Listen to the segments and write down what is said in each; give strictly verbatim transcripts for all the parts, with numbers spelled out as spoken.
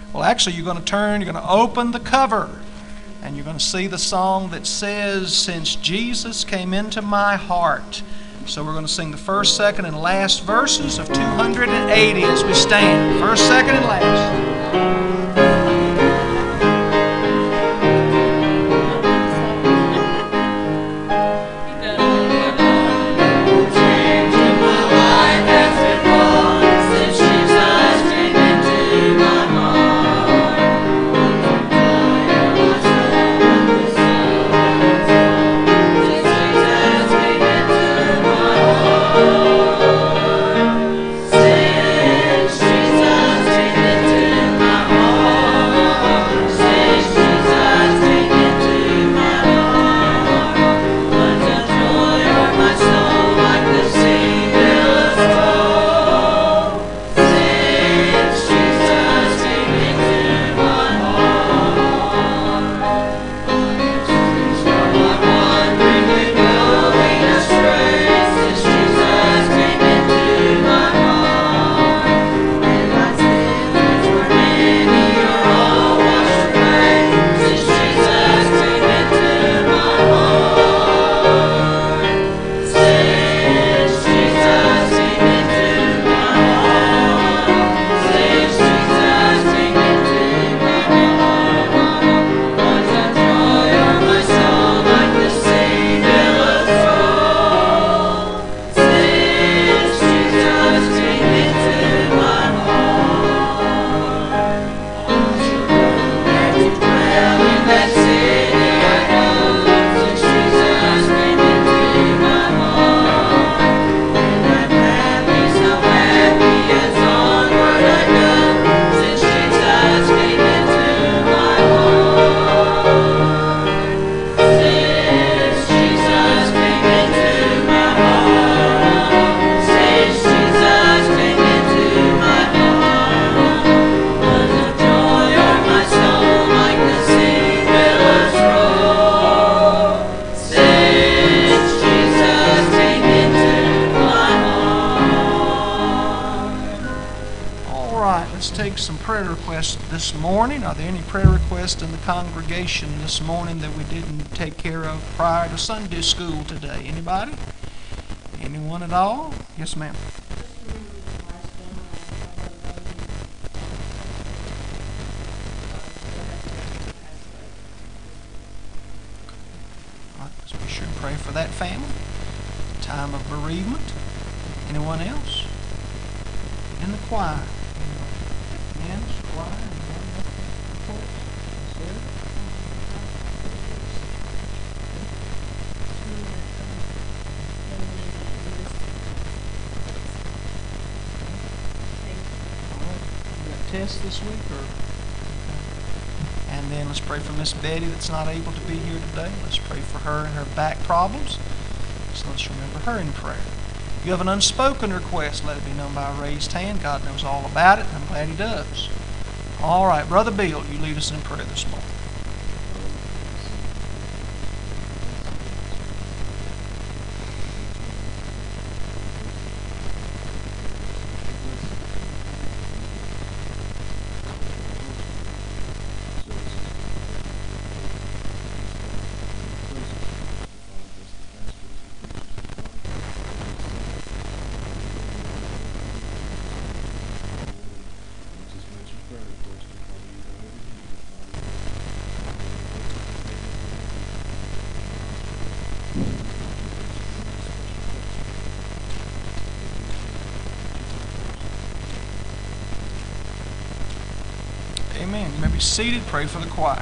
Well, actually, you're going to turn, you're going to open the cover, and you're going to see the song that says, "Since Jesus Came Into My Heart." So we're going to sing the first, second, and last verses of two hundred eighty as we stand. First, second, and last. This morning, are there any prayer requests in the congregation this morning that we didn't take care of prior to Sunday school today? Anybody? Anyone at all? Yes, ma'am. All right, let's be sure and pray for that family. Time of bereavement. Anyone else? In the choir. Yes, choir. Test this week, or and then let's pray for Miss Betty that's not able to be here today. Let's pray for her and her back problems. So let's remember her in prayer. If you have an unspoken request, let it be known by a raised hand. God knows all about it, and I'm glad He does. All right, Brother Bill, you lead us in prayer this morning. Amen. You may be seated. Pray for the choir.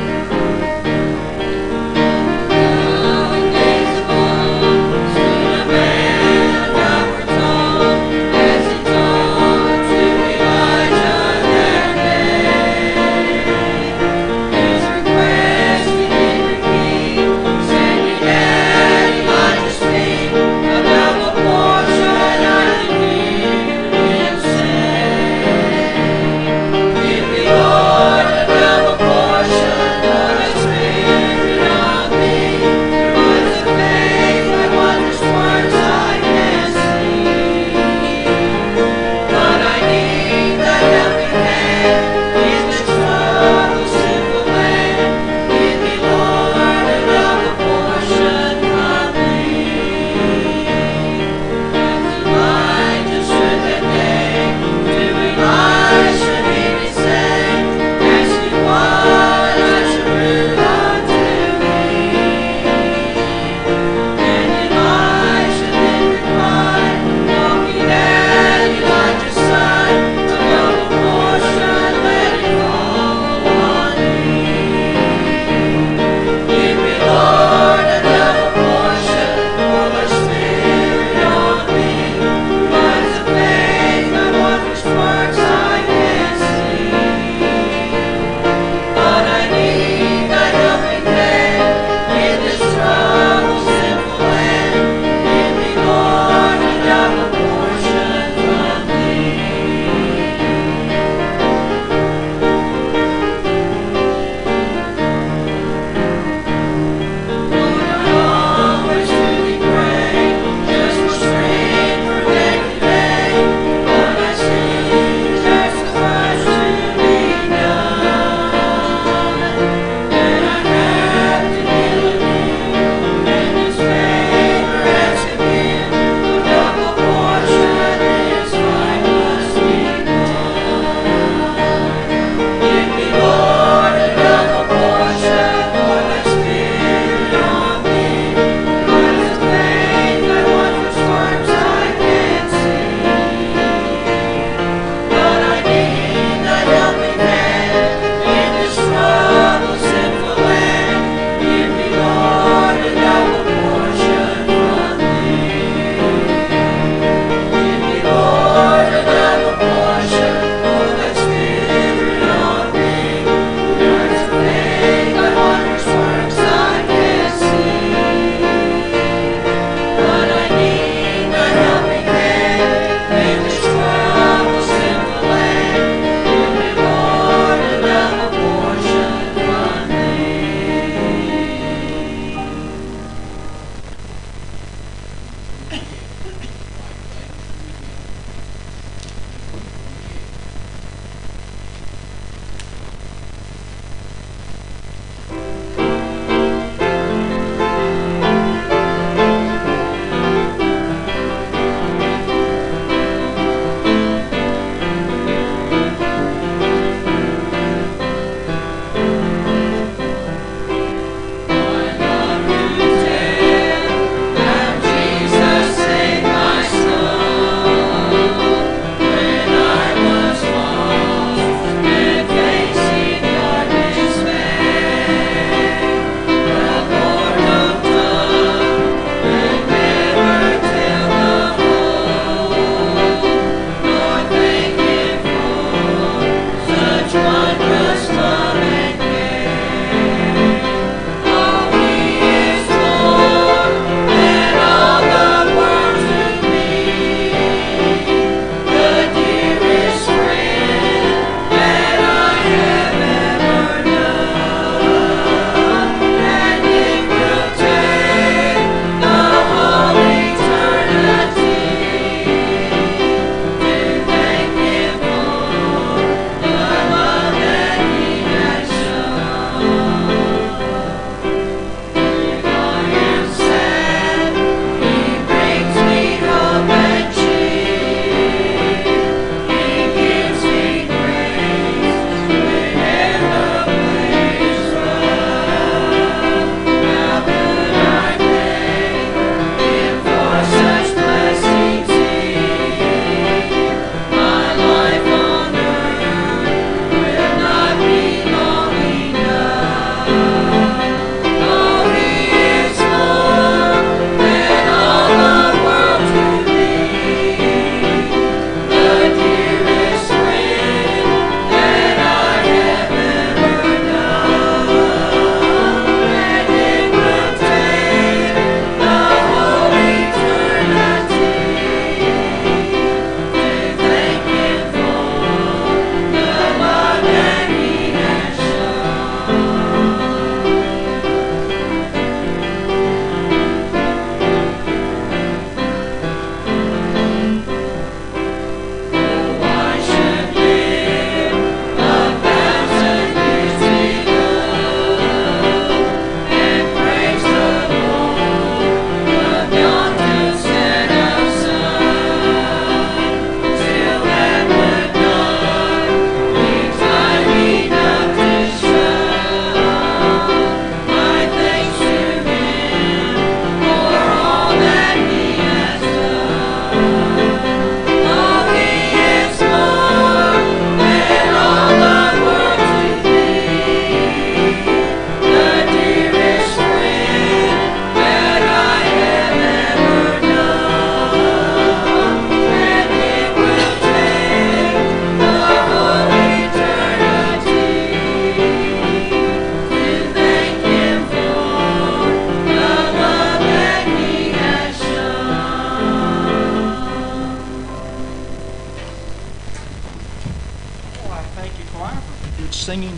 Days of old,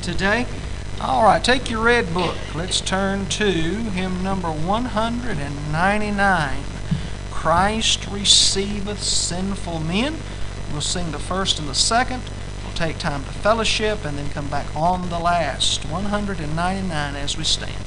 today? All right, take your red book. Let's turn to hymn number one hundred ninety-nine. Christ receiveth sinful men. We'll sing the first and the second. We'll take time to fellowship and then come back on the last. one hundred ninety-nine as we stand.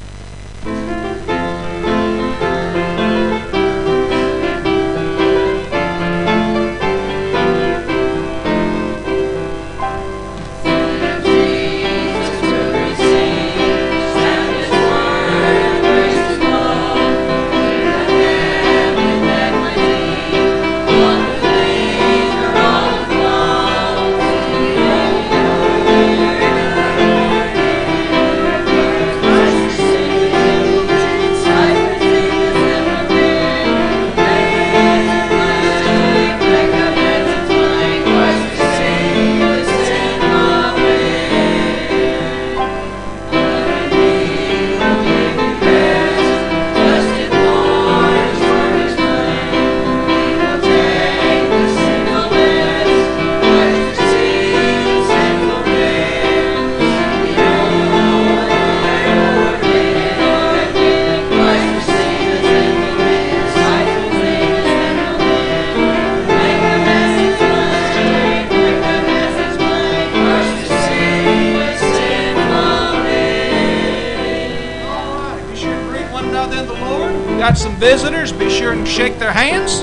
Got some visitors. Be sure and shake their hands.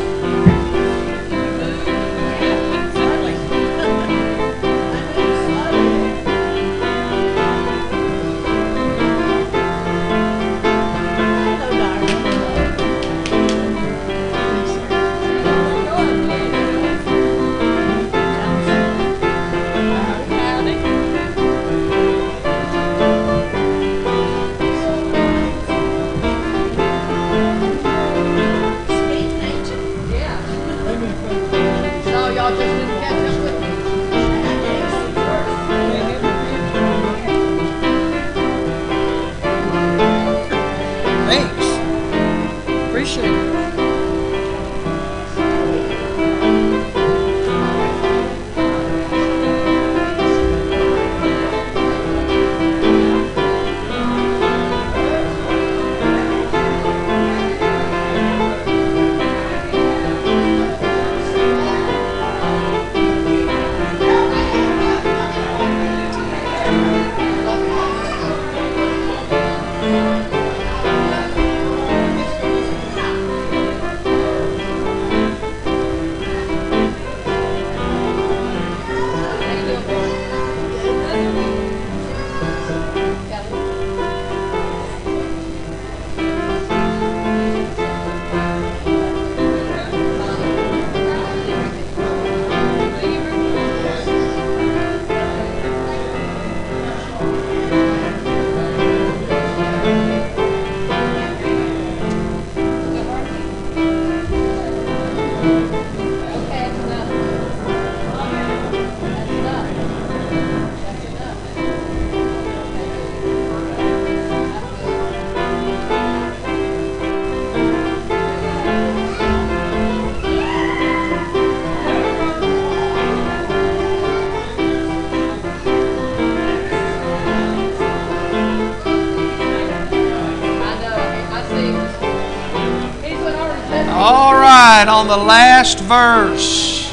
On the last verse,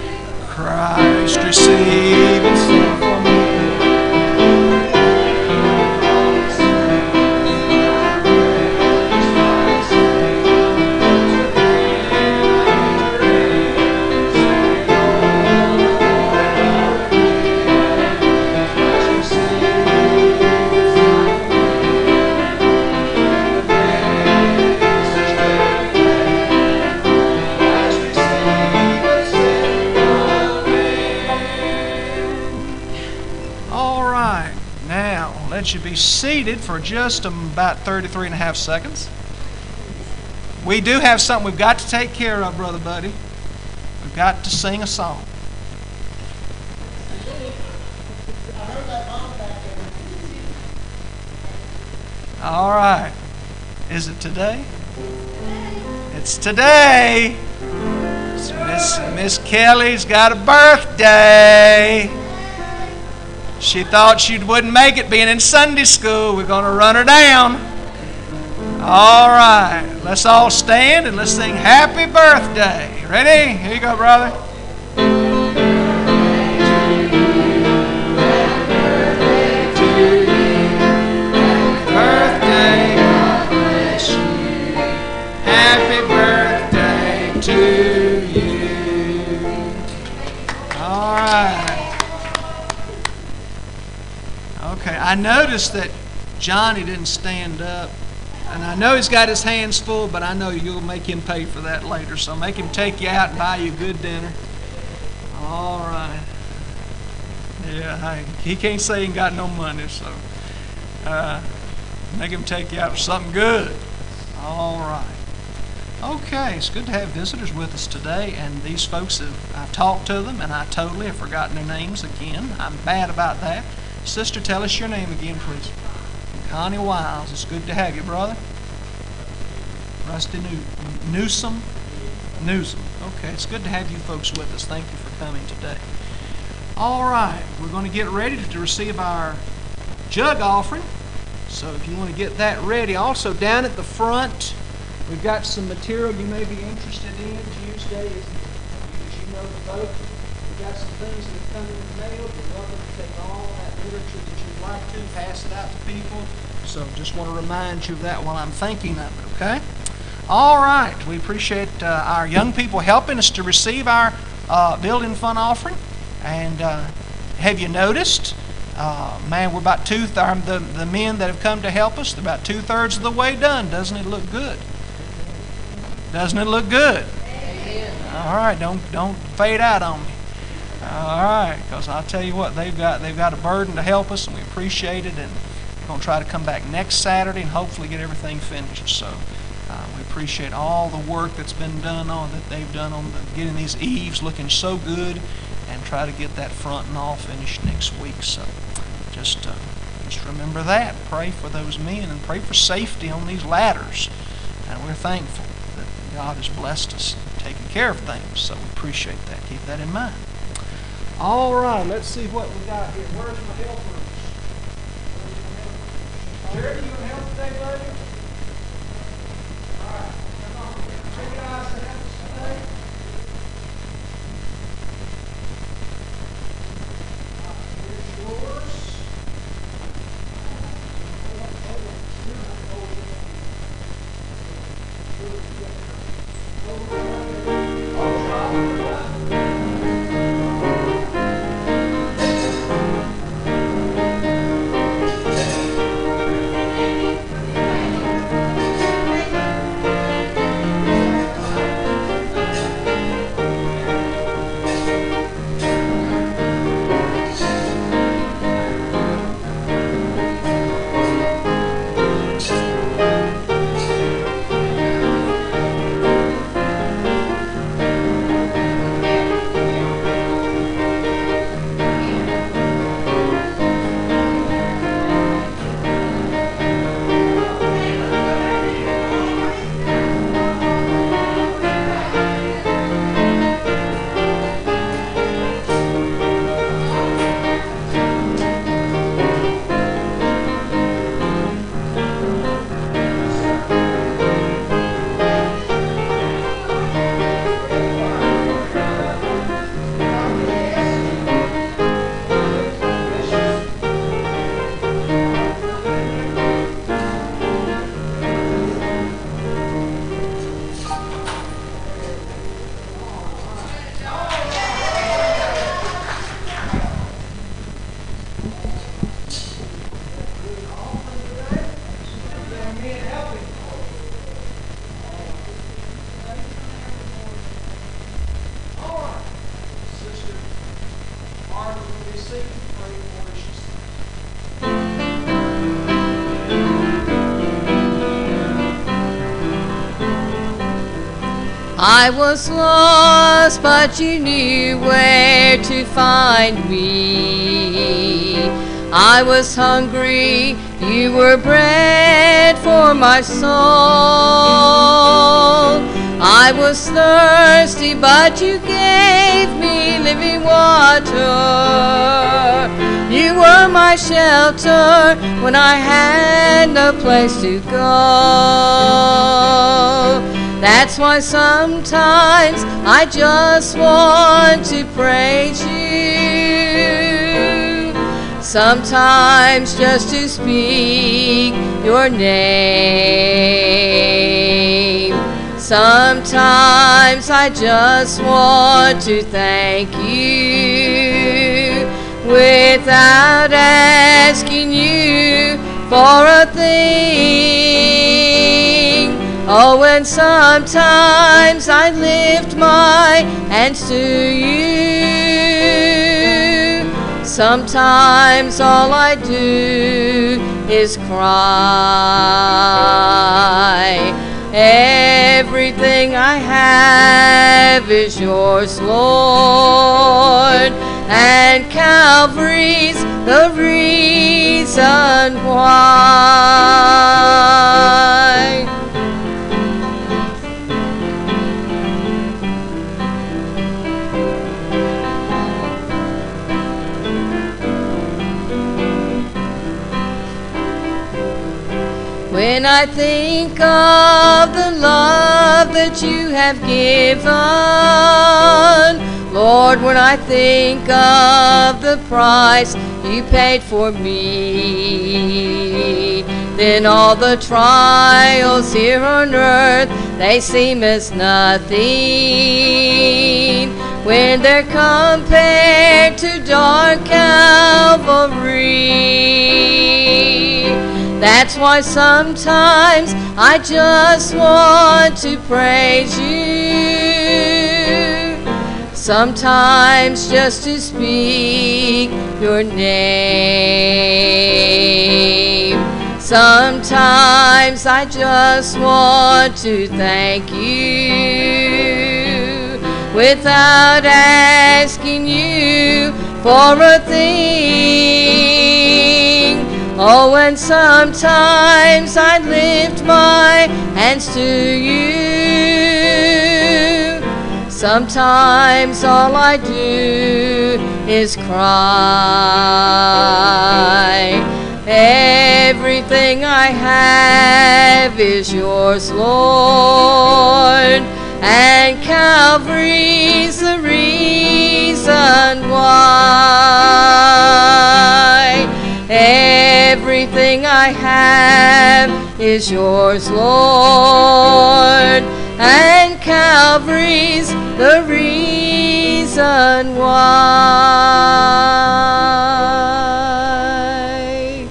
Christ receiveth sinful men. Let you be seated for just about thirty-three and a half seconds. We do have something we've got to take care of, Brother Buddy. We've got to sing a song. All right. Is it today? It's today. So Miss Miss Kelly's got a birthday. She thought she wouldn't make it being in Sunday school. We're going to run her down. All right. Let's all stand and let's sing Happy Birthday. Ready? Here you go, brother. Happy birthday to you. All right. Okay, I noticed that Johnny didn't stand up. And I know he's got his hands full, but I know you'll make him pay for that later. So make him take you out and buy you a good dinner. All right. Yeah, he can't say he ain't got no money, so uh, make him take you out for something good. All right. Okay, it's good to have visitors with us today, and these folks, have, I've talked to them, and I totally have forgotten their names again. I'm bad about that. Sister, tell us your name again, please. Connie Wiles. It's good to have you, brother. Rusty New Newsom. Newsom. Okay, it's good to have you folks with us. Thank you for coming today. All right, we're going to get ready to receive our jug offering. So if you want to get that ready, also down at the front, we've got some material you may be interested in. Tuesday is, as you know, the vote. We've got some things that have come in the mail. We're welcome to take all that literature that you'd like to, pass it out to people. So just want to remind you of that while I'm thinking of it, okay? All right, we appreciate uh, our young people helping us to receive our uh, building fund offering. And uh, have you noticed, uh, man, we're about two, th the, the men that have come to help us, they're about two-thirds of the way done. Doesn't it look good? Doesn't it look good? Amen. All right, don't don't fade out on me. All right, because I'll tell you what, they've got they've got a burden to help us, and we appreciate it. And we're going to try to come back next Saturday and hopefully get everything finished. So uh, we appreciate all the work that's been done on that they've done on the, getting these eaves looking so good, and try to get that front and all finished next week. So just uh, just remember that. Pray for those men and pray for safety on these ladders. And we're thankful that God has blessed us and taken care of things. So we appreciate that. Keep that in mind. All right, let's see what we got here. Where's my helpers? Jerry, you going to help today, buddy? All right, come on. Three guys to help us today. Here's yours. I was lost, but you knew where to find me. I was hungry, you were bread for my soul. I I was thirsty, but you gave me living water. You were my shelter when I had no place to go. That's why sometimes I just want to praise you. Sometimes just to speak your name. Sometimes I just want to thank you without asking you for a thing. Oh, and sometimes I lift my hands to you. Sometimes all I do is cry. Everything I have is yours, Lord, and Calvary's the reason why. When I think of the love that you have given, Lord, when I think of the price you paid for me, then all the trials here on earth, they seem as nothing when they're compared to dark Calvary. That's why sometimes I just want to praise you. Sometimes just to speak your name. Sometimes I just want to thank you without asking you for a thing. Oh, and sometimes I lift my hands to you. Sometimes all I do is cry. Everything I have is yours, Lord, and Calvary's the reason why. Everything I have is yours, Lord, and Calvary's the reason why.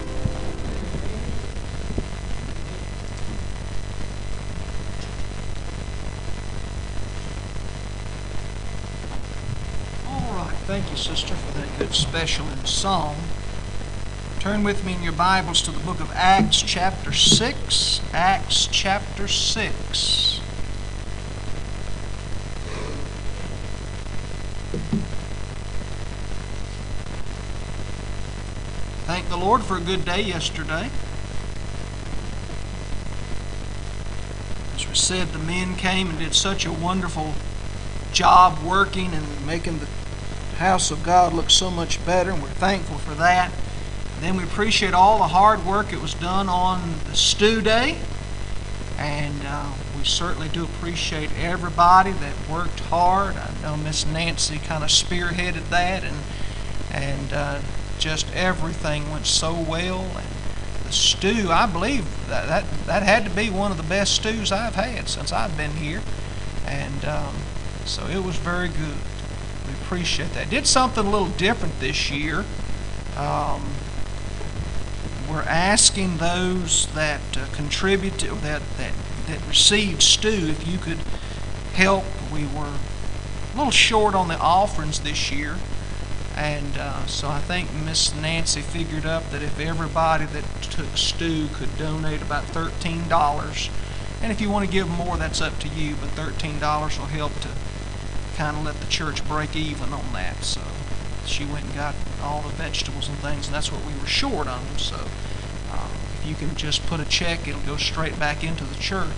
All right, thank you, sister, for that good special in song. Turn with me in your Bibles to the book of Acts chapter six. Acts chapter six. Thank the Lord for a good day yesterday. As we said, the men came and did such a wonderful job working and making the house of God look so much better, and we're thankful for that. Then we appreciate all the hard work that was done on the stew day, and uh, we certainly do appreciate everybody that worked hard. I know Miss Nancy kind of spearheaded that, and and uh, just everything went so well. And the stew, I believe that, that that had to be one of the best stews I've had since I've been here, and um, so it was very good. We appreciate that. Did something a little different this year. Um, We're asking those that uh, contribute to, that, that that received stew, if you could help. We were a little short on the offerings this year, and uh, so I think Miss Nancy figured up that if everybody that took stew could donate about thirteen dollars, and if you want to give more, that's up to you, but thirteen dollars will help to kind of let the church break even on that. So she went and got all the vegetables and things, and that's what we were short on. So uh, if you can just put a check, it'll go straight back into the church.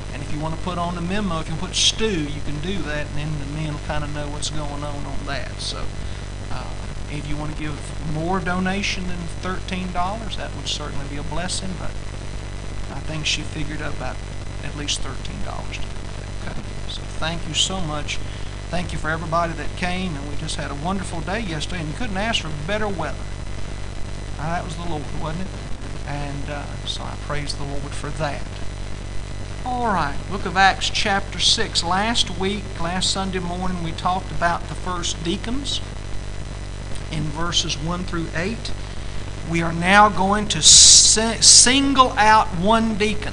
And if you want to put on the memo, if you put stew, you can do that, and then the men will kind of know what's going on on that. So uh, if you want to give more donation than thirteen dollars, that would certainly be a blessing, but I think she figured out about at least thirteen dollars to do that. Okay. So thank you so much. Thank you for everybody that came, and we just had a wonderful day yesterday, and you couldn't ask for better weather. Uh, that was the Lord, wasn't it? And uh, so I praise the Lord for that. All right, Book of Acts chapter six. Last week, last Sunday morning, we talked about the first deacons in verses one through eight. We are now going to si- single out one deacon.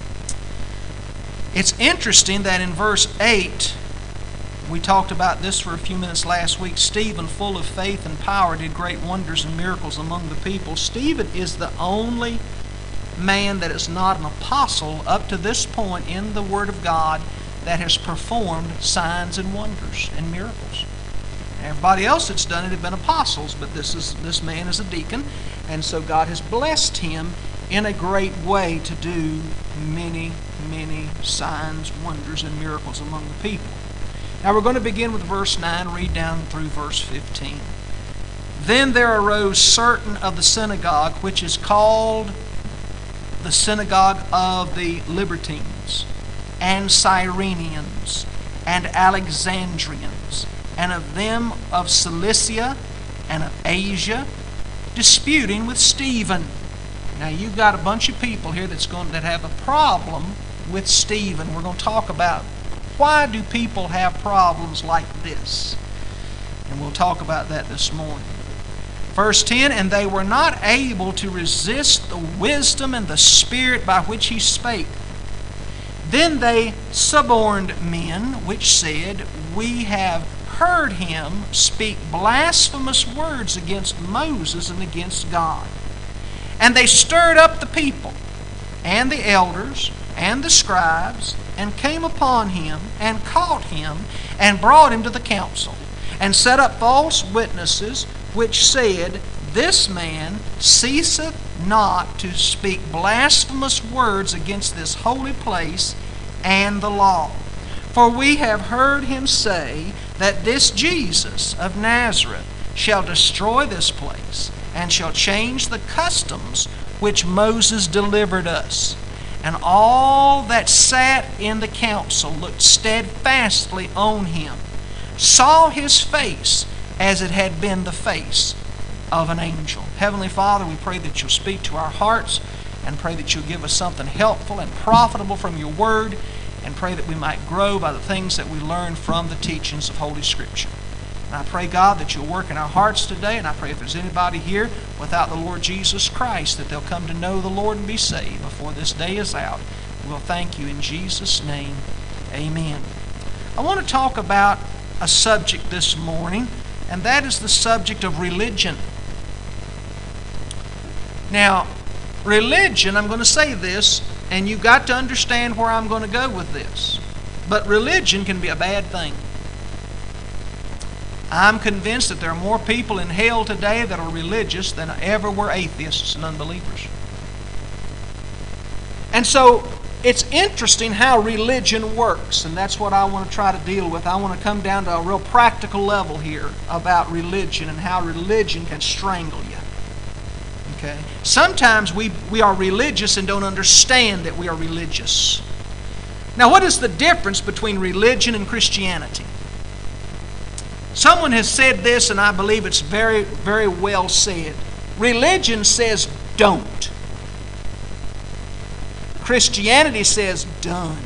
It's interesting that in verse eight, we talked about this for a few minutes last week. Stephen, full of faith and power, did great wonders and miracles among the people. Stephen is the only man that is not an apostle up to this point in the Word of God that has performed signs and wonders and miracles. Everybody else that's done it have been apostles, but this is this man is a deacon, and so God has blessed him in a great way to do many, many signs, wonders, and miracles among the people. Now we're going to begin with verse nine, read down through verse fifteen. Then there arose certain of the synagogue, which is called the synagogue of the Libertines, and Cyrenians, and Alexandrians, and of them of Cilicia and of Asia, disputing with Stephen. Now you've got a bunch of people here that's going that have a problem with Stephen. We're going to talk about why do people have problems like this, and we'll talk about that this morning. Verse ten, and they were not able to resist the wisdom and the spirit by which he spake. Then they suborned men, which said, we have heard him speak blasphemous words against Moses and against God. And they stirred up the people, and the elders, and the scribes, and came upon him, and caught him, and brought him to the council, and set up false witnesses, which said, this man ceaseth not to speak blasphemous words against this holy place and the law. For we have heard him say that this Jesus of Nazareth shall destroy this place, and shall change the customs which Moses delivered us. And all that sat in the council looked steadfastly on him, saw his face as it had been the face of an angel. Heavenly Father, we pray that you'll speak to our hearts, and pray that you'll give us something helpful and profitable from your word, and pray that we might grow by the things that we learn from the teachings of Holy Scripture. And I pray, God, that you'll work in our hearts today, and I pray if there's anybody here without the Lord Jesus Christ, that they'll come to know the Lord and be saved before this day is out. We'll thank you in Jesus' name. Amen. I want to talk about a subject this morning, and that is the subject of religion. Now, religion, I'm going to say this, and you've got to understand where I'm going to go with this, but religion can be a bad thing. I'm convinced that there are more people in hell today that are religious than ever were atheists and unbelievers. And so it's interesting how religion works, and that's what I want to try to deal with. I want to come down to a real practical level here about religion and how religion can strangle you. Okay? Sometimes we, we are religious and don't understand that we are religious. Now, what is the difference between religion and Christianity? Someone has said this, and I believe it's very, very well said. Religion says don't. Christianity says done.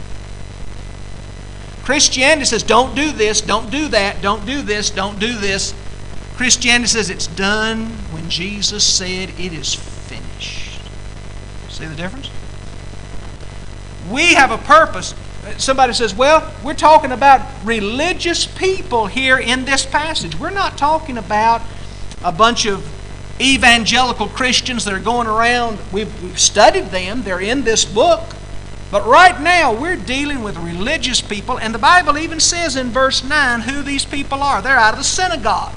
Christianity says don't do this, don't do that, don't do this, don't do this. Christianity says it's done when Jesus said it is finished. See the difference? We have a purpose. Somebody says, well, we're talking about religious people here in this passage. We're not talking about a bunch of evangelical Christians that are going around. We've, we've studied them. They're in this book. But right now, we're dealing with religious people. And the Bible even says in verse nine who these people are. They're out of the synagogue.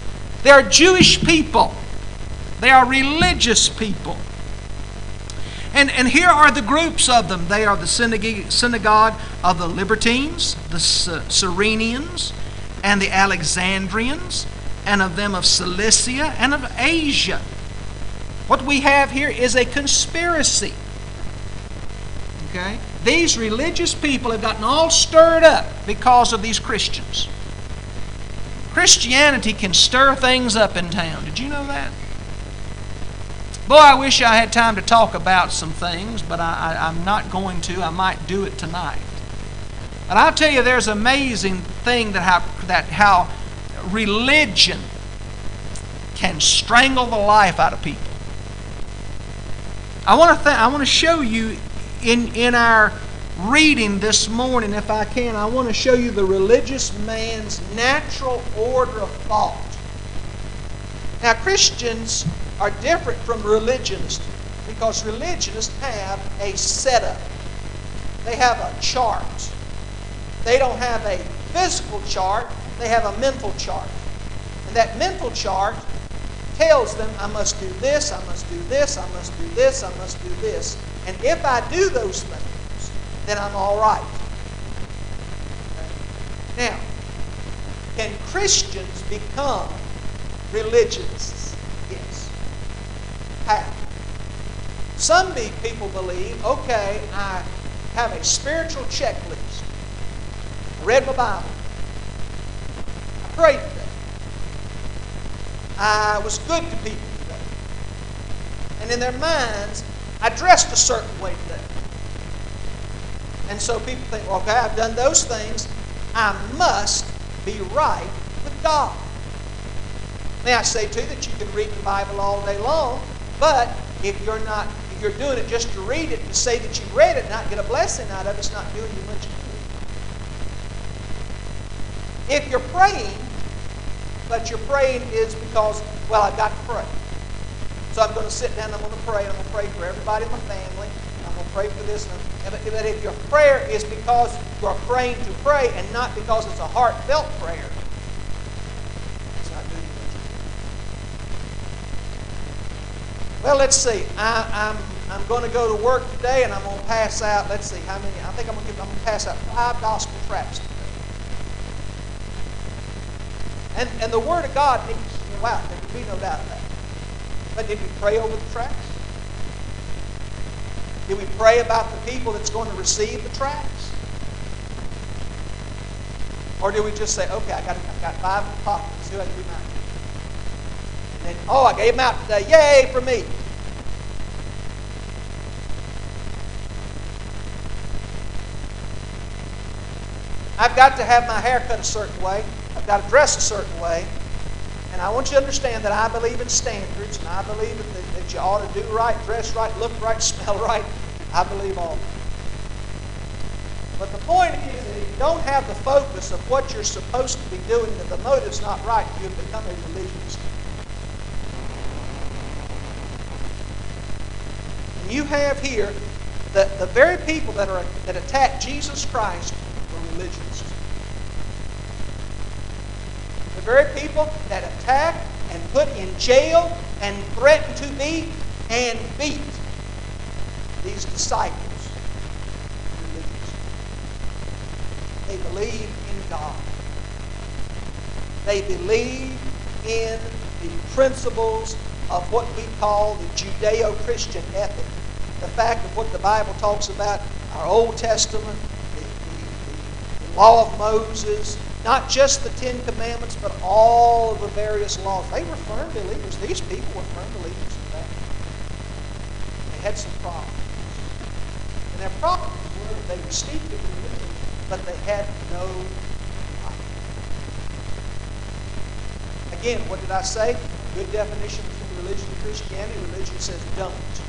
They're Jewish people. They are religious people. And, and here are the groups of them. They are the synagogue, synagogue of the Libertines, the Cyrenians, and the Alexandrians, and of them of Cilicia and of Asia. What we have here is a conspiracy. Okay? These religious people have gotten all stirred up because of these Christians. Christianity can stir things up in town. Did you know that? Boy, I wish I had time to talk about some things, but I, I, I'm not going to. I might do it tonight. But I'll tell you, there's an amazing thing that how, that how religion can strangle the life out of people. I want to th- I want to show you in in our reading this morning, if I can, I want to show you the religious man's natural order of thought. Now, Christians are different from religionists because religionists have a setup. They have a chart. They don't have a physical chart. They have a mental chart. And that mental chart tells them, I must do this, I must do this, I must do this, I must do this. And if I do those things, then I'm all right. Now, can Christians become religionists? Yes. How? Some people believe, okay, I have a spiritual checklist. I read my Bible. I prayed today. I was good to people today. And in their minds, I dressed a certain way today. And so people think, well, okay, I've done those things. I must be right with God. May I say, too, that you can read the Bible all day long, but if you're not, if you're doing it just to read it, to say that you read it and not get a blessing out of it, it's not doing you much good. If you're praying, but your praying is because, well, I've got to pray. So I'm going to sit down and I'm going to pray. I'm going to pray for everybody in my family. I'm going to pray for this. But if your prayer is because you're praying to pray and not because it's a heartfelt prayer, it's not doing you much good. Well, let's see. I, I'm I'm going to go to work today and I'm going to pass out. Let's see how many. I think I'm going to, I'm going to pass out five gospel tracts today. And, and the Word of God needs to go out. There can be no doubt of that. But did we pray over the tracts? Did we pray about the people that's going to receive the tracts? Or did we just say, okay, I got, I got five in the pocket. Let's see what I can do now. And then, oh, I gave them out today. Yay for me. I've got to have my hair cut a certain way. I've got to dress a certain way. And I want you to understand that I believe in standards, and I believe that, that you ought to do right, dress right, look right, smell right. I believe all that. But the point is that if you don't have the focus of what you're supposed to be doing, that the motive's not right, you have become a religionist. And you have here that the very people that are that attack Jesus Christ were religionists. The very people that attack and put in jail and threaten to beat and beat these disciples. They believe in God. They believe in the principles of what we call the Judeo-Christian ethic. The fact of what the Bible talks about, our Old Testament, the, the, the law of Moses, not just the Ten Commandments, but all of the various laws. They were firm believers. These people were firm believers in that. They had some problems. And their problems were that they were steeped in religion, but they had no life. Again, what did I say? Good definition between religion and Christianity. Religion says don't.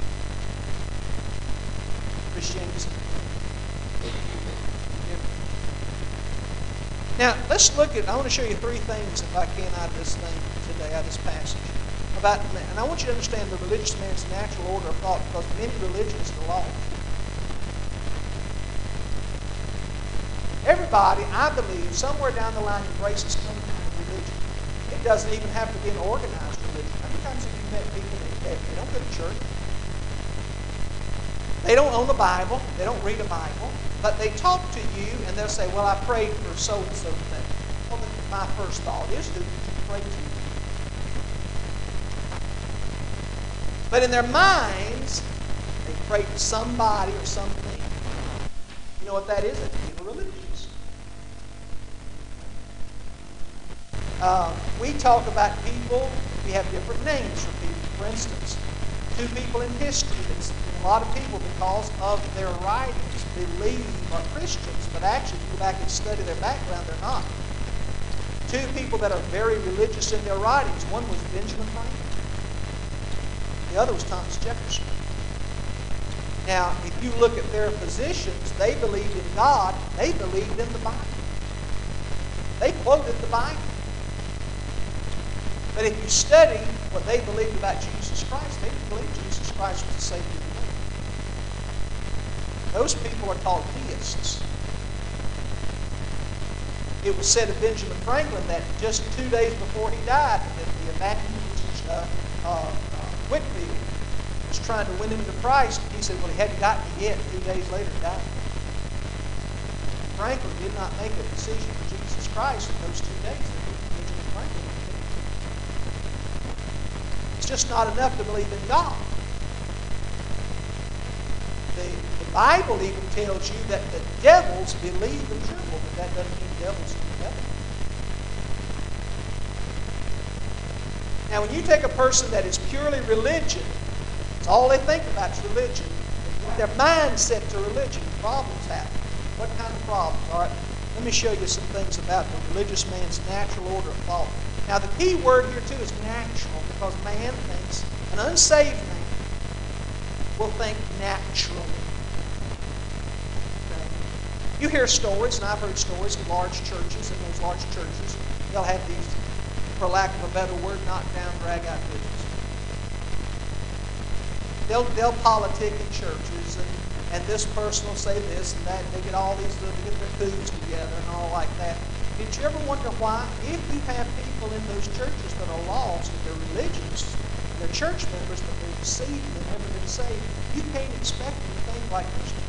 Christianity says now, let's look at, I want to show you three things, if I can, out of this thing today, out of this passage. About, and I want you to understand the religious man's natural order of thought, because many religions are lost. Everybody, I believe, somewhere down the line embraces some kind of religion. It doesn't even have to be an organized religion. How many times have you met people that they don't go to church? They don't own a Bible. They don't read a Bible. But they talk to you, and they'll say, well, I prayed for so-and-so thing. Well, my first thought is, who did you pray to? But in their minds, they pray to somebody or something. You know what that is? That's being religious. Uh, we talk about people, we have different names for people. For instance, two people in history, that's, a lot of people, because of their writings, believe are Christians, but actually, if you go back and study their background, they're not. Two people that are very religious in their writings. One was Benjamin Franklin. The other was Thomas Jefferson. Now, if you look at their positions, they believed in God. They believed in the Bible. They quoted the Bible. But if you study what they believed about Jesus Christ, they didn't believe Jesus Christ was the Savior of the world. Those people are called theists. It was said of Benjamin Franklin that just two days before he died, that the evangelist uh, uh, Whitfield was trying to win him to Christ. He said, well, he hadn't gotten it yet. Two days later, he died. Franklin did not make a decision for Jesus Christ in those two days. Benjamin Franklin did. It's just not enough to believe in God. The, the Bible even tells you that the devils believe and tremble, but that doesn't mean devils are together. Now, when you take a person that is purely religion, it's all they think about is religion. Their mindset to religion, problems happen. What kind of problems? All right, let me show you some things about the religious man's natural order of thought. Now, the key word here, too, is natural, because man thinks, an unsaved man will think naturally. Okay? You hear stories, and I've heard stories of large churches, and those large churches, they'll have these, for lack of a better word, knock-down, drag-out business. They'll, they'll politic in churches, and, and this person will say this and that, and they get all these, they get their foods together and all like that. Did you ever wonder why, if you have people in those churches that are lost, and they're religious, they're church members, but they're deceived and they've never been saved, you can't expect them to think like Christians.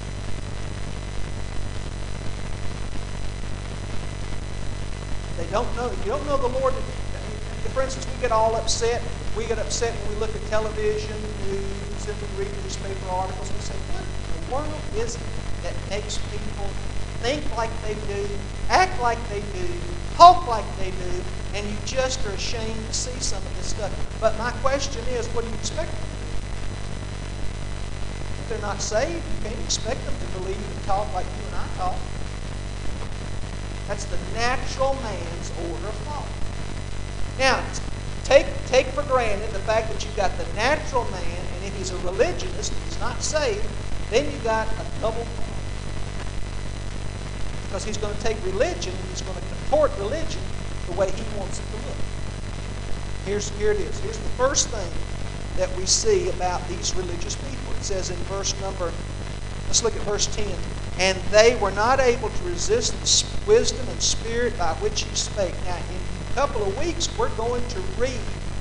They don't know. You don't know the Lord. For instance, we get all upset. We get upset when we look at television, news, and we read newspaper articles. We say, what in the world is it that makes people think like they do, act like they do, talk like they do, and you just are ashamed to see some of this stuff? But my question is, what do you expect them to do? If they're not saved, you can't expect them to believe and talk like you and I talk. That's the natural man's order of thought. Now, take, take for granted the fact that you've got the natural man, and if he's a religionist, if he's not saved, then you've got a double problem. Because he's going to take religion and he's going to contort religion the way he wants it to look. Here's, here it is. Here's the first thing that we see about these religious people. It says in verse number, let's look at verse ten. And they were not able to resist the wisdom and spirit by which he spake. Now, in a couple of weeks, we're going to read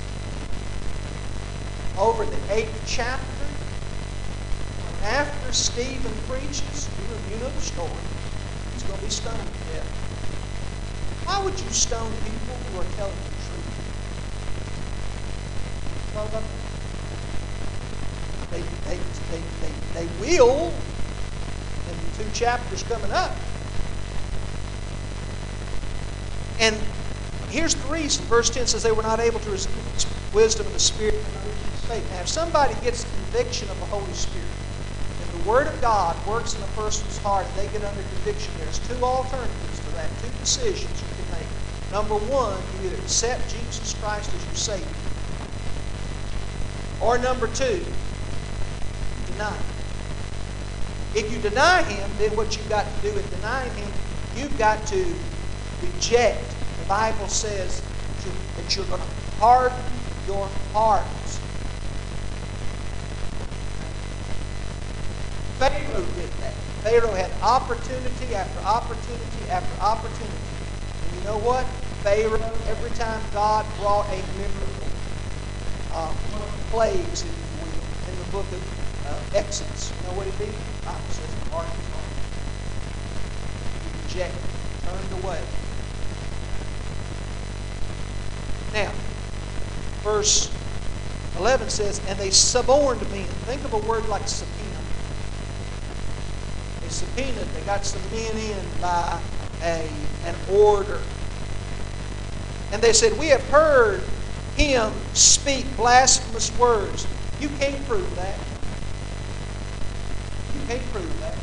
over the eighth chapter. After Stephen preaches, you know the story, he's going to be stoned to death. Why would you stone people who are telling the truth? Well, they, they, they, they, they will in the two chapters coming up. And here's the reason. Verse ten says they were not able to resist wisdom and the Spirit of faith. Now, if somebody gets conviction of the Holy Spirit, if the Word of God works in a person's heart and they get under conviction, there's two alternatives to that, two decisions you can make. Number one, you either accept Jesus Christ as your Savior, or number two, deny Him. If you deny Him, then what you've got to do in denying Him, you've got to reject. The Bible says to, that you're going to harden your heart. Pharaoh did that. Pharaoh had opportunity after opportunity after opportunity. And you know what? Pharaoh, every time God brought a miracle, uh, one of the plagues, if you will, in the book of uh, Exodus. You know what he did? The Bible says the heart of his heart. He rejected, turned away. Now, verse eleven says, and they suborned men. Think of a word like subpoena. They subpoenaed, they got some men in by a, an order. And they said, we have heard him speak blasphemous words. You can't prove that. You can't prove that.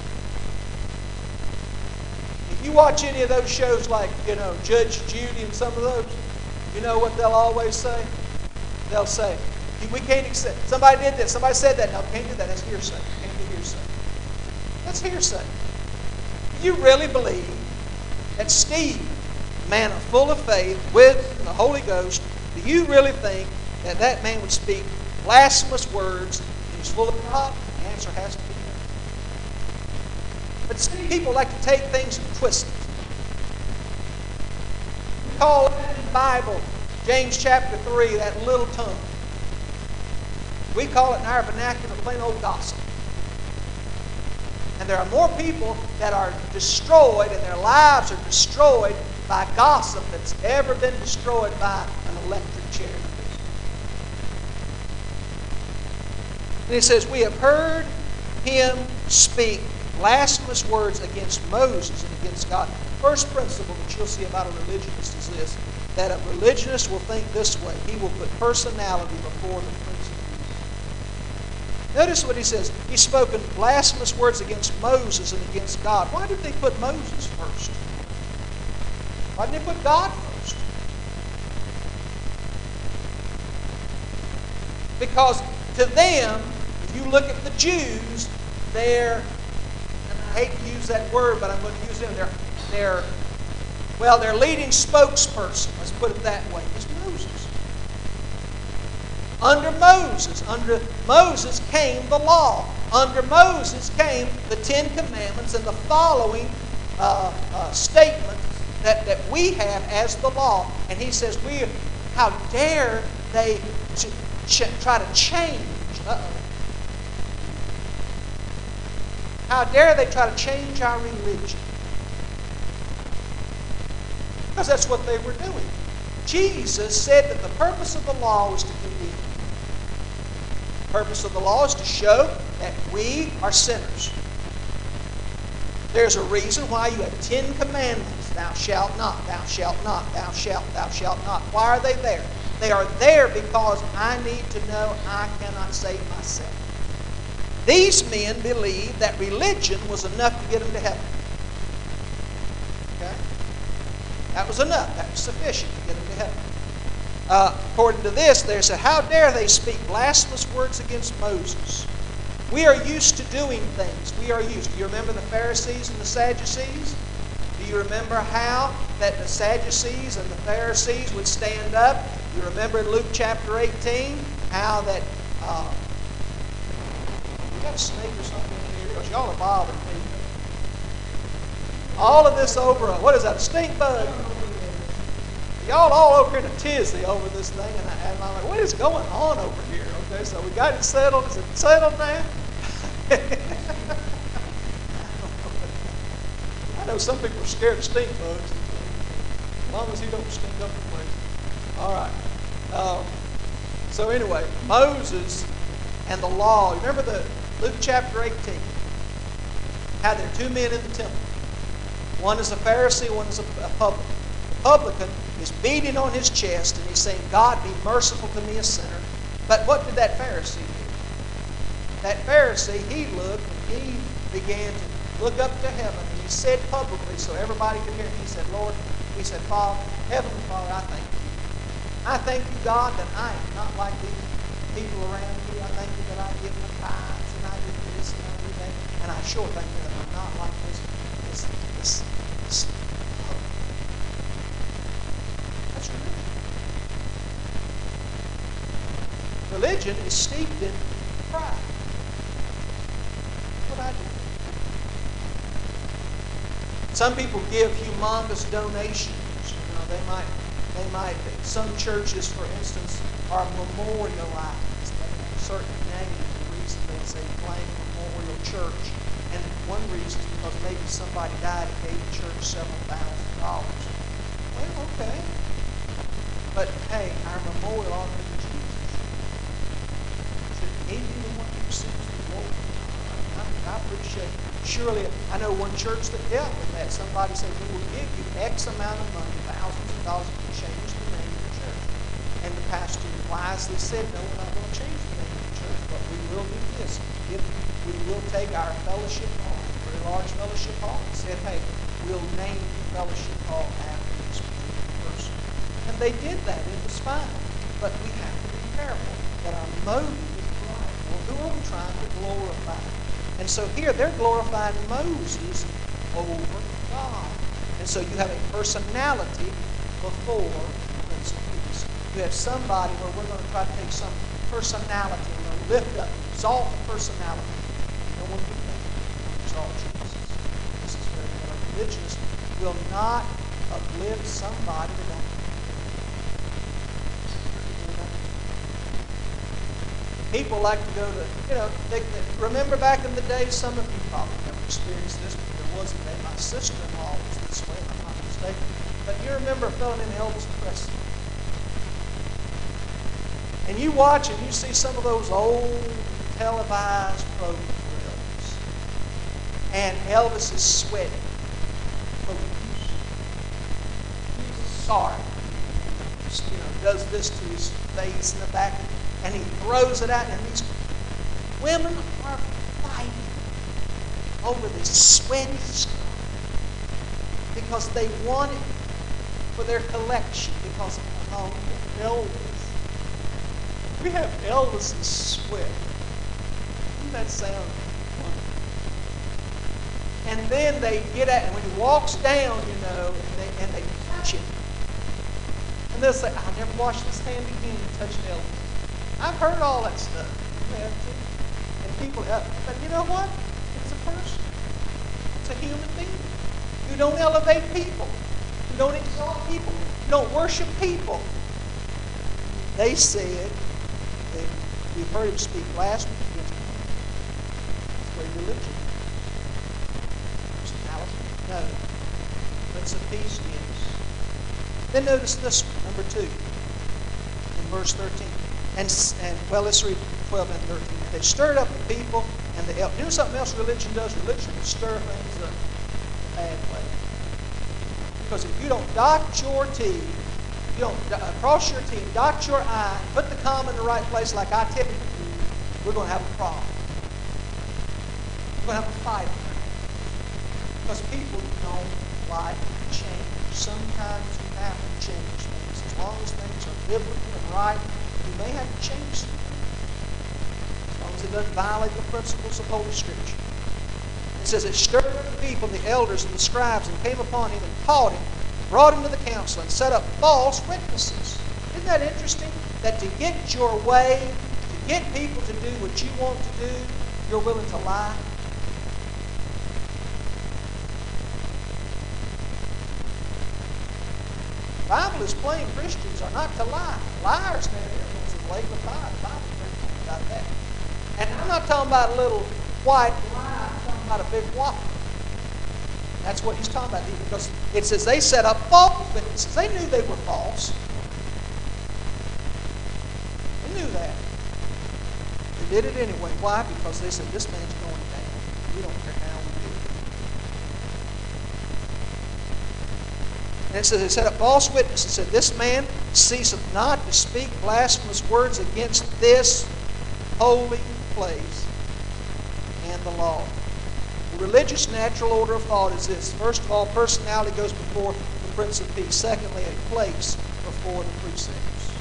If you watch any of those shows like, you know, Judge Judy and some of those, you know what they'll always say? They'll say, we can't accept, somebody did this, somebody said that. No, can't do that. That's hearsay. Can't be hearsay. That's hearsay. Do you really believe that Steve, a man full of faith with the Holy Ghost, do you really think that that man would speak blasphemous words and he's full of God? The answer has to be no. But see, people like to take things and twist it. We call it in the Bible, James chapter three, that little tongue. We call it in our vernacular plain old gossip. And there are more people that are destroyed and their lives are destroyed by gossip that's ever been destroyed by an electric chair. And it says, we have heard him speak blasphemous words against Moses and against God. The first principle that you'll see about a religionist is this, that a religionist will think this way. He will put personality before the principle. Notice what he says. He's spoken blasphemous words against Moses and against God. Why did they put Moses first? Why didn't they put God first? Because to them, if you look at the Jews, they're, and I hate to use that word, but I'm going to use them, they're, they're well, their leading spokesperson, let's put it that way, is Moses. Under Moses, under Moses came the law. Under Moses came the Ten Commandments and the following uh, uh, statement that, that we have as the law. And he says, "We, how dare they ch- ch- try to change? Uh-oh. How dare they try to change our religion?" Because that's what they were doing. Jesus said that the purpose of the law was to condemn. The purpose of the law is to show that we are sinners. There's a reason why you have ten commandments. Thou shalt not, thou shalt not, thou shalt, thou shalt not. Why are they there? They are there because I need to know I cannot save myself. These men believed that religion was enough to get them to heaven. Okay? That was enough. That was sufficient to get them to heaven. Uh, according to this, they said, how dare they speak blasphemous words against Moses? We are used to doing things. We are used. Do you remember the Pharisees and the Sadducees? Do you remember how that the Sadducees and the Pharisees would stand up? You remember in Luke chapter eighteen how that... Uh, you got a snake or something in here? Because y'all are bothering me. All of this over, a, what is that, a stink bug? Y'all all over here in a tizzy over this thing, and, I, and I'm like, what is going on over here? Okay, so we got it settled. Is it settled now? I know some people are scared of stink bugs. As long as he don't stink up the place. All right. Um, so anyway, Moses and the law. Remember the Luke chapter eighteen. How there are two men in the temple. One is a Pharisee, one is a, a publican. The publican is beating on his chest and he's saying, God, be merciful to me, a sinner. But what did that Pharisee do? That Pharisee, he looked and he began to look up to heaven and he said publicly so everybody could hear him. He said, Lord, he said, Father, Heavenly Father, I thank you. I thank you, God, that I am not like these people around me. I thank you that I give my tithes and I do this and I do that. And I sure thank you that I'm not like this. this, this, this. That's religion. Religion is steeped in pride. That's what I do. Some people give humongous donations. You know, they might, they might. Some churches, for instance, are memorialized. They have a certain name, the reason they say Blank Memorial Church. And one reason is because maybe somebody died and gave the church several thousand dollars. Well, okay. But hey, our memorial ought to be Jesus. Should he be the one who receives the glory? I, I appreciate it. Surely, I know one church that dealt with that. Somebody said, we will give you X amount of money, thousands of dollars, to change the name of the church. And the pastor wisely said, no, we're not going to change the name of the church, but we will do this. If we will take our fellowship hall, a very large fellowship hall, and said, hey, we'll name the fellowship hall after this particular person. And they did that. It was fine. But we have to be careful that our motive is right. Well, who are we trying to glorify? And so here they're glorifying Moses over God. And so you have a personality before Prince of Peace. You have somebody where we're going to try to take some personality and we're going to lift up, exalt the personality. No one can do that. Exalt Jesus. This is very good. Religious will not uplift somebody that don't. People like to go to, you know, they, they, remember back in the day, some of you probably never experienced this, but there was a day my sister-in-law was this way, if I'm not mistaken. But you remember a fellow named Elvis Presley. And you watch and you see some of those old televised programs. And Elvis is sweating. He's sorry. You know, does this to his face in the back. And he throws it out, and these women are fighting over this sweaty stuff because they want it for their collection because of Elvis. We have Elvis's sweat. Doesn't that sound wonderful? And then they get at, and when he walks down, you know, and they, and they touch him. And they'll say, I'll never wash this hand again touching Elvis. I've heard all that stuff. And people, uh, but you know what? It's a person. It's a human being. You don't elevate people. You don't exalt people. You don't worship people. They said, that we've heard him speak last week against them. It's very religion. Personality? No. Prince of Peace? Yes. Then notice this one, number two, in verse thirteen. And, and well, let's read twelve and thirteen. They stirred up the people and the elders. You know something else religion does? Religion will stir things up in a bad way. Because if you don't dot your T, you don't uh, cross your T, dot your I, put the comma in the right place like I typically do, we're going to have a problem. We're going to have a fight. Because people don't like change. Sometimes you have to change things. As long as things are biblical and right, you may have to change something. As long as it doesn't violate the principles of Holy Scripture. It says, it stirred up the people, the elders, and the scribes, and came upon him and taught him, brought him to the council, and set up false witnesses. Isn't that interesting? That to get your way, to get people to do what you want to do, you're willing to lie. The Bible is plain. Christians are not to lie. Liars never is a lake of fire. The Bible is very clear about that. And I'm not talking about a little white lie. I'm talking about a big whopper. That's what he's talking about. Because it says they set up false witnesses. They knew they were false. They knew that. They did it anyway. Why? Because they said, this man's going down. We don't care how we do it. And it says they set up false witnesses and said, this man ceaseth not to speak blasphemous words against this holy place and the law. The religious natural order of thought is this. First of all, personality goes before the Prince of Peace. Secondly, a place before the precepts.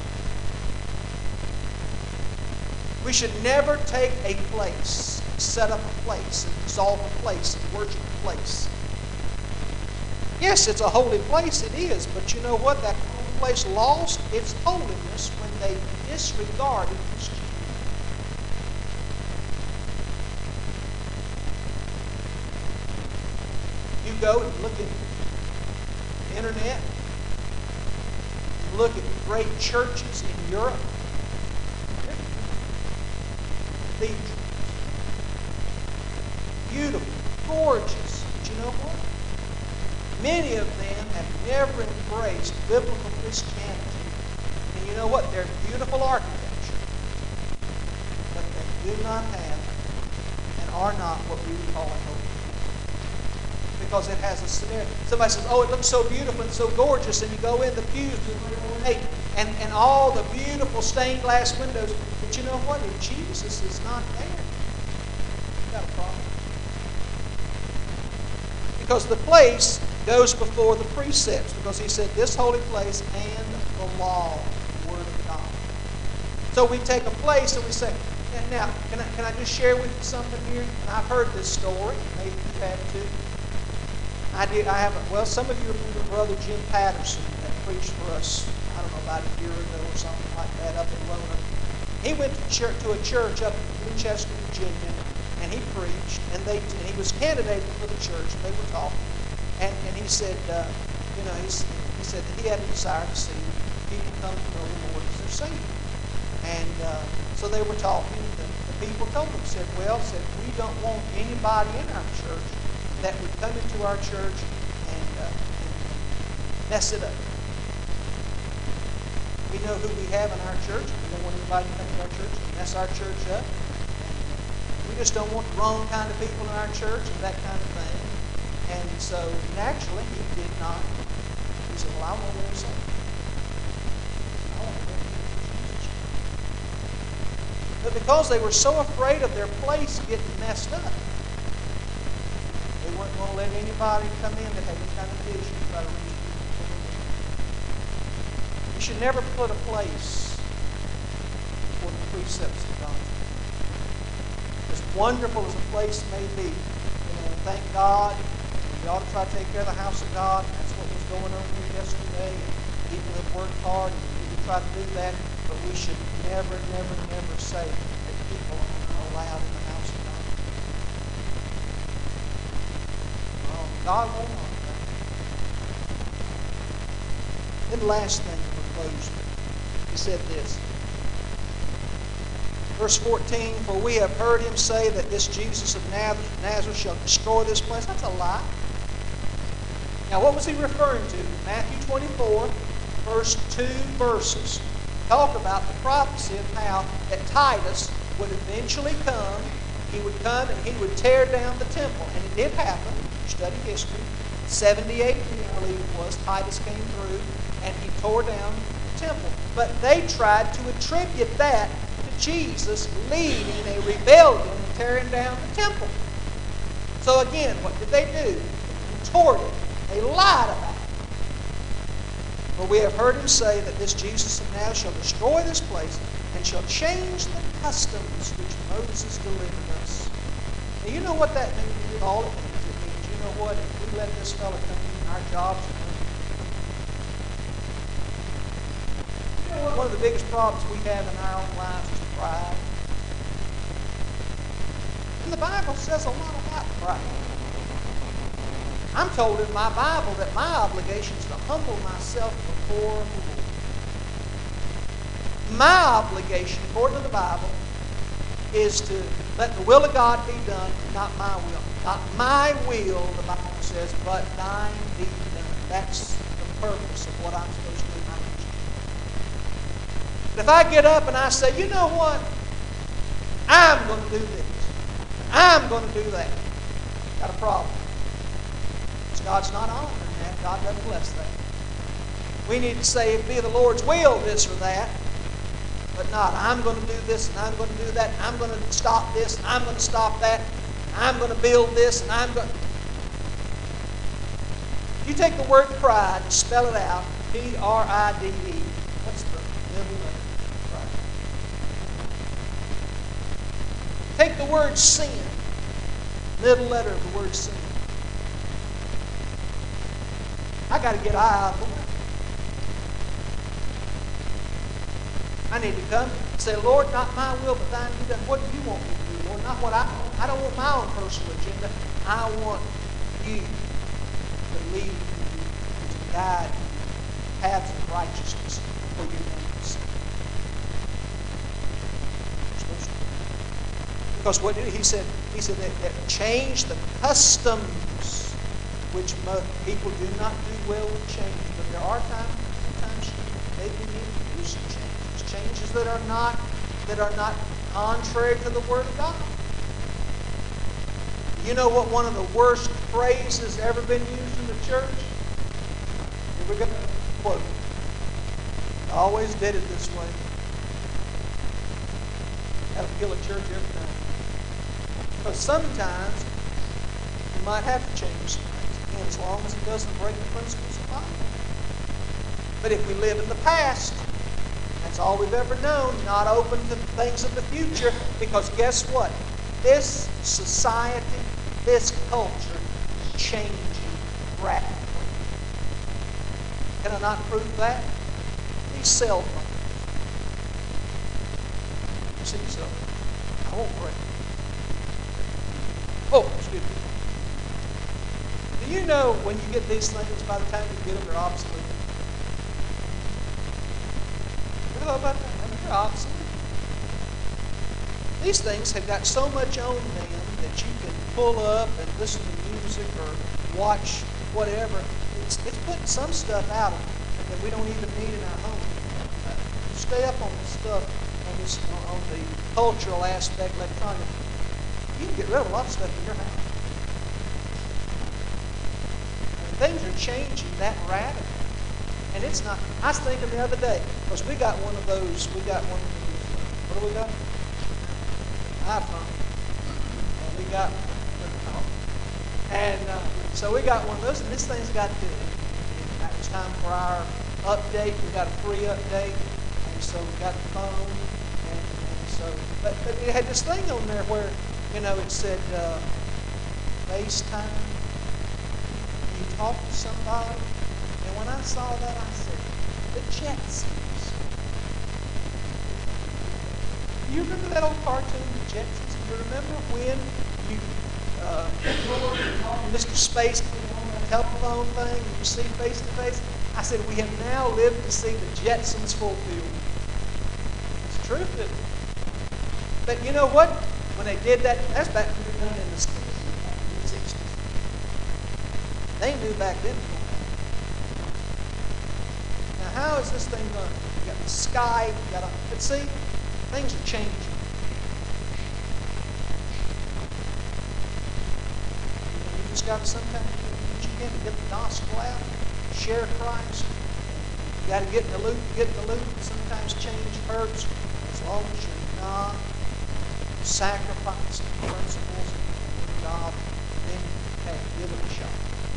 We should never take a place, set up a place, and exalt a place, and worship a place. Yes, it's a holy place, it is, but you know what? That holy place lost its holiness when they disregarded Christianity. You go and look at the internet, look at great churches in Europe, cathedrals, beautiful, gorgeous. But you know what? Many of them have never embraced biblical Christianity. And you know what? They're beautiful architecture. But they do not have and are not what we would call a holy faith. Because it has a scenario. Somebody says, oh, it looks so beautiful and so gorgeous. And you go in the pews and, and, and all the beautiful stained glass windows. But you know what? If Jesus is not there, you've got a problem. Because the place goes before the precepts, because he said this holy place and the law, the Word of God. So we take a place and we say, now, can I, can I just share with you something here? And I've heard this story. Maybe you have too. I did. I haven't. Well, some of you remember Brother Jim Patterson that preached for us, I don't know, about a year ago or something like that up in Roanoke. He went to, church, to a church up in Winchester, Virginia, and he preached, and they and he was candidated for the church, and they were talking. And, and he said, uh, you know, he, he said that he had a desire to see people come to know the Lord as their Savior. And uh, so they were talking. The, the people told him, said, well, said, we don't want anybody in our church that would come into our church and, uh, and mess it up. We know who we have in our church. We don't want anybody to come to our church and mess our church up. And we just don't want the wrong kind of people in our church and that kind of thing. And so, naturally, he did not. He said, well, I want to say. I want to go to Jesus. But because they were so afraid of their place getting messed up, they weren't going to let anybody come in that had any kind of vision to try to reach people. You should never put a place for the precepts of God. As wonderful as a place may be, you know, thank God. We ought to try to take care of the house of God. That's what was going on here yesterday. People have worked hard, and we try to do that. But we should never, never, never say that people are not allowed in the house of God. Well, God won't want that. Then the last thing we're closed with, he said this. Verse fourteen, for we have heard him say that this Jesus of Nazareth shall destroy this place. That's a lie. Now, what was he referring to? Matthew twenty-four, first two verses, talk about the prophecy of how that Titus would eventually come. He would come and he would tear down the temple. And it did happen. Study history. seventy A D, I believe it was, Titus came through and he tore down the temple. But they tried to attribute that to Jesus leading a rebellion and tearing down the temple. So again, what did they do? They contorted it. They lied about it. For we have heard him say that this Jesus of Nazareth shall destroy this place and shall change the customs which Moses delivered us. Now, you know what that means? All it means. It means, you know what? If we let this fellow come in, our jobs are going to be. You know what? One of the biggest problems we have in our own lives is pride. And the Bible says a lot about pride. I'm told in my Bible that my obligation is to humble myself before the Lord. My obligation, according to the Bible, is to let the will of God be done, not my will. Not my will, the Bible says, but thine be done. That's the purpose of what I'm supposed to do in my Christian life. But if I get up and I say, you know what? I'm going to do this. I'm going to do that. Got a problem. God's not honoring that. God doesn't bless that. We need to say, it be the Lord's will, this or that, but not, I'm going to do this and I'm going to do that. I'm going to stop this and I'm going to stop that. I'm going to build this and I'm going to... If you take the word pride and spell it out, P R I D E, what's the middle letter? Pride. Take the word sin, middle letter of the word sin. I got to get out of the way. I need to come and say, Lord, not my will, but thine be done. What do you want me to do, Lord? Not what I want. I don't want my own personal agenda. I want you to lead me, to guide me, paths of righteousness for your name's sake. Because what did he, he said? He said that, that change the customs, which most people do not do well with change. But there are times, times maybe we need to do some changes, changes that are not that are not contrary to the Word of God. You know what one of the worst phrases ever been used in the church? Here we go. Quote. I always did it this way. That'll kill a church every time. Because sometimes you might have to change some things, again, as long as it doesn't break the principles of the Bible. But if we live in the past, that's all we've ever known, not open to things of the future, because guess what? This society, this culture is changing rapidly. Can I not prove that? These cell phones. You see yourself. I won't break. Oh, excuse me. Do you know when you get these things, by the time you get them, they're obsolete? What about that? I mean, they're obsolete. These things have got so much on them that you can pull up and listen to music or watch whatever. It's, it's putting some stuff out that we don't even need in our home. Uh, stay up on this stuff, on, this, on, on the cultural aspect, electronic. You can get rid of a lot of stuff in your house. And things are changing that radically. And it's not, I was thinking the other day, because we got one of those, we got one of those, what do we got? iPhone. And we got, and uh, so we got one of those, and this thing's got to, it was time for our update. We got a free update, and so we got the phone, and, and so, but, but it had this thing on there where, you know, it said uh, FaceTime. You talk to somebody, and when I saw that, I said, the Jetsons. Do you remember that old cartoon, the Jetsons? Do you remember when you, uh, Mister Space came on the telephone thing, and you see face to face? I said, we have now lived to see the Jetsons fulfilled. It's true, isn't it? But you know what? When they did that, that's back when they were done in the sixties. They knew back then. Now, how is this thing done? You got the Skype, you got a, but see, things are changing. You just got to sometimes do what you can to get the gospel out, share Christ. You got to get in the loop, get in the loop, and sometimes change hurts as long as you're not sacrificing the principles of God, then hey, give it a shot.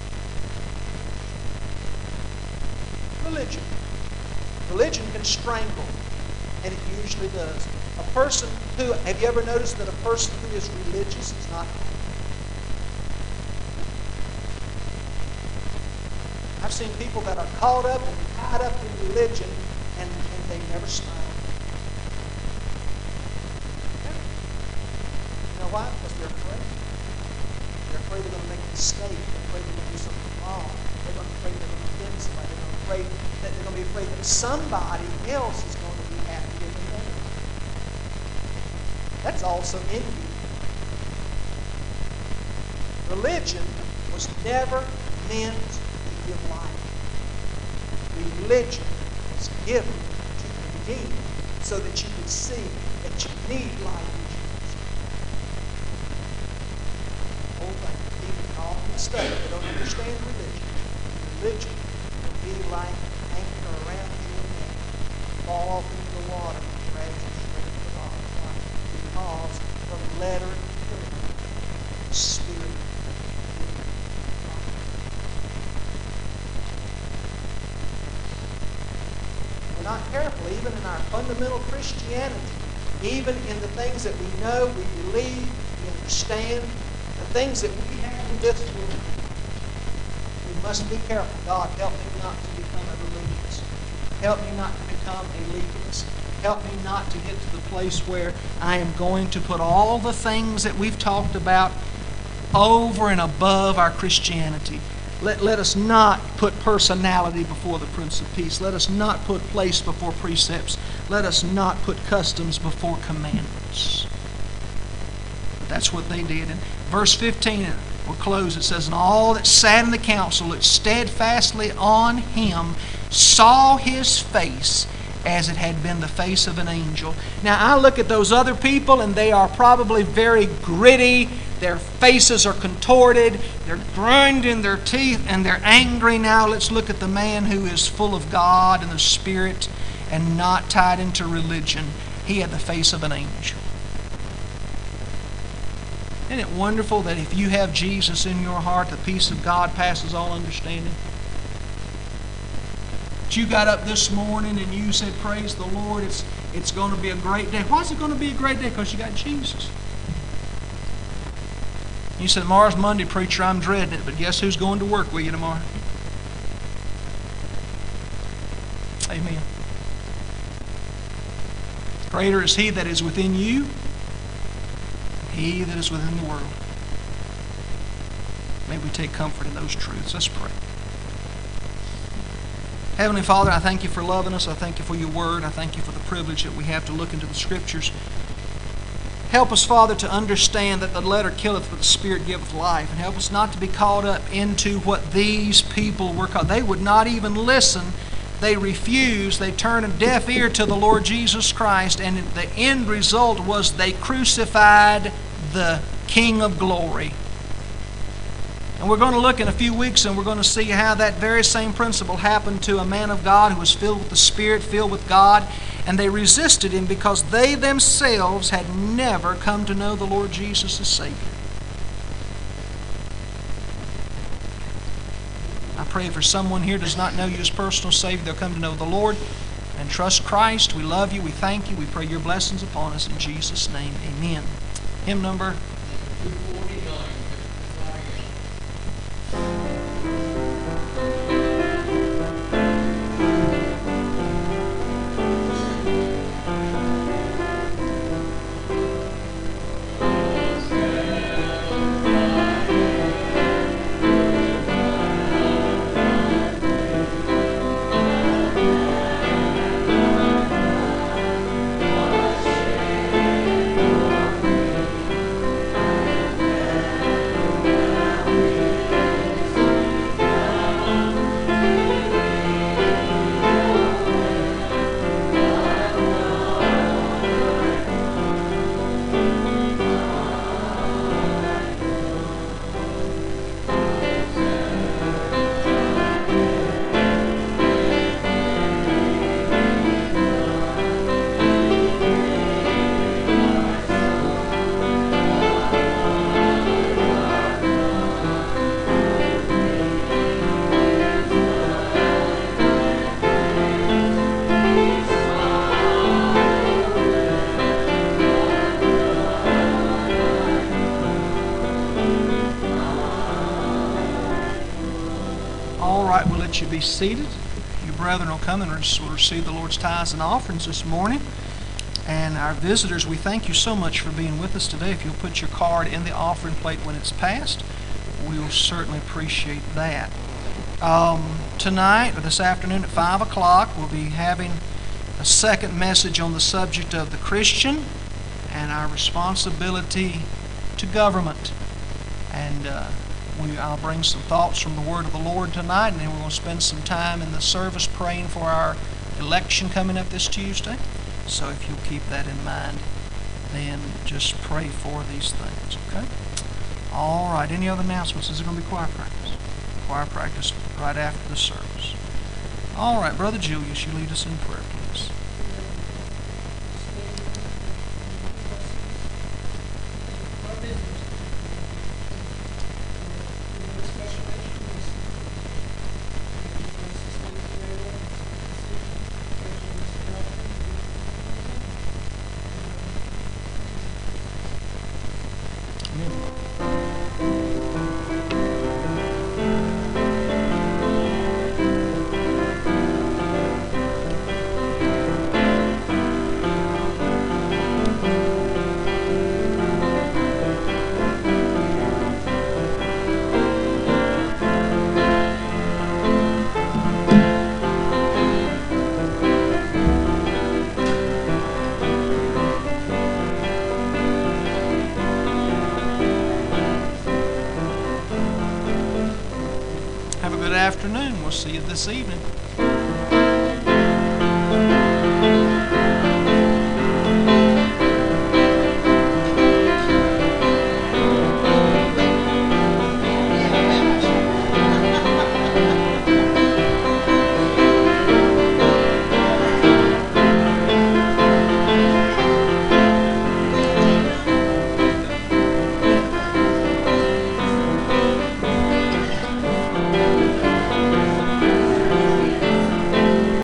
Religion. Religion can strangle, and it usually does. A person who, have you ever noticed that a person who is religious is not happy? I've seen people that are caught up and tied up in religion, and, and they never smile. You know why? Because they're afraid. They're afraid they're going to make a mistake. They're afraid they're going to do something wrong. They're afraid they're going to offend somebody. They're afraid that they're going to be afraid that somebody else is going to be happy in the end. That's also envy. Religion was never meant to give life. Religion was given to redeem so that you could see that you need life in Jesus. Whole thing. People can often study, they don't understand religion. Religion will be like an anchor around you and me. Fall off into the water and drag you straight to the bottom. Why? Because the letter of the Spirit. We're not careful, even in our fundamental Christianity, even in the things that we know, we believe, we understand, the things that we have in this world. We must be careful. God, help me not to become a religionist. Help me not to become a legalist. Help me not to get to the place where I am going to put all the things that we've talked about over and above our Christianity. Let, let us not put personality before the Prince of Peace. Let us not put place before precepts. Let us not put customs before commandments. But that's what they did. In verse fifteen, we'll close. It says, "And all that sat in the council looked steadfastly on him, saw his face as it had been the face of an angel." Now I look at those other people and they are probably very gritty. Their faces are contorted. They're grinding their teeth and they're angry. Now let's look at the man who is full of God and the Spirit and not tied into religion. He had the face of an angel. Isn't it wonderful that if you have Jesus in your heart, the peace of God passes all understanding? That you got up this morning and you said, "Praise the Lord, it's, it's going to be a great day." Why is it going to be a great day? Because you got Jesus. You said, "Tomorrow's Monday, preacher, I'm dreading it." But guess who's going to work with you tomorrow? Amen. Greater is He that is within you than he that is within the world. May we take comfort in those truths. Let's pray. Heavenly Father, I thank you for loving us. I thank you for your word. I thank you for the privilege that we have to look into the Scriptures. Help us, Father, to understand that the letter killeth, but the Spirit giveth life. And help us not to be caught up into what these people were caught. They would not even listen. They refused. They turned a deaf ear to the Lord Jesus Christ. And the end result was they crucified the King of Glory. And we're going to look in a few weeks and we're going to see how that very same principle happened to a man of God who was filled with the Spirit, filled with God. And they resisted him because they themselves had never come to know the Lord Jesus as Savior. I pray for someone here who does not know you as personal Savior, they'll come to know the Lord and trust Christ. We love you. We thank you. We pray your blessings upon us in Jesus' name. Amen. Hymn number two forty-nine. You be seated. Your brethren will come and will receive the Lord's tithes and offerings this morning. And our visitors, we thank you so much for being with us today. If you'll put your card in the offering plate when it's passed, we will certainly appreciate that. Um, tonight, or this afternoon at five o'clock, we'll be having a second message on the subject of the Christian and our responsibility to government. And uh, We, I'll bring some thoughts from the Word of the Lord tonight, and then we're going to spend some time in the service praying for our election coming up this Tuesday. So if you'll keep that in mind, then just pray for these things, okay? All right, any other announcements? Is it going to be choir practice? Choir practice right after the service. All right, Brother Julius, you lead us in prayer, please. afternoon. We'll see you this evening.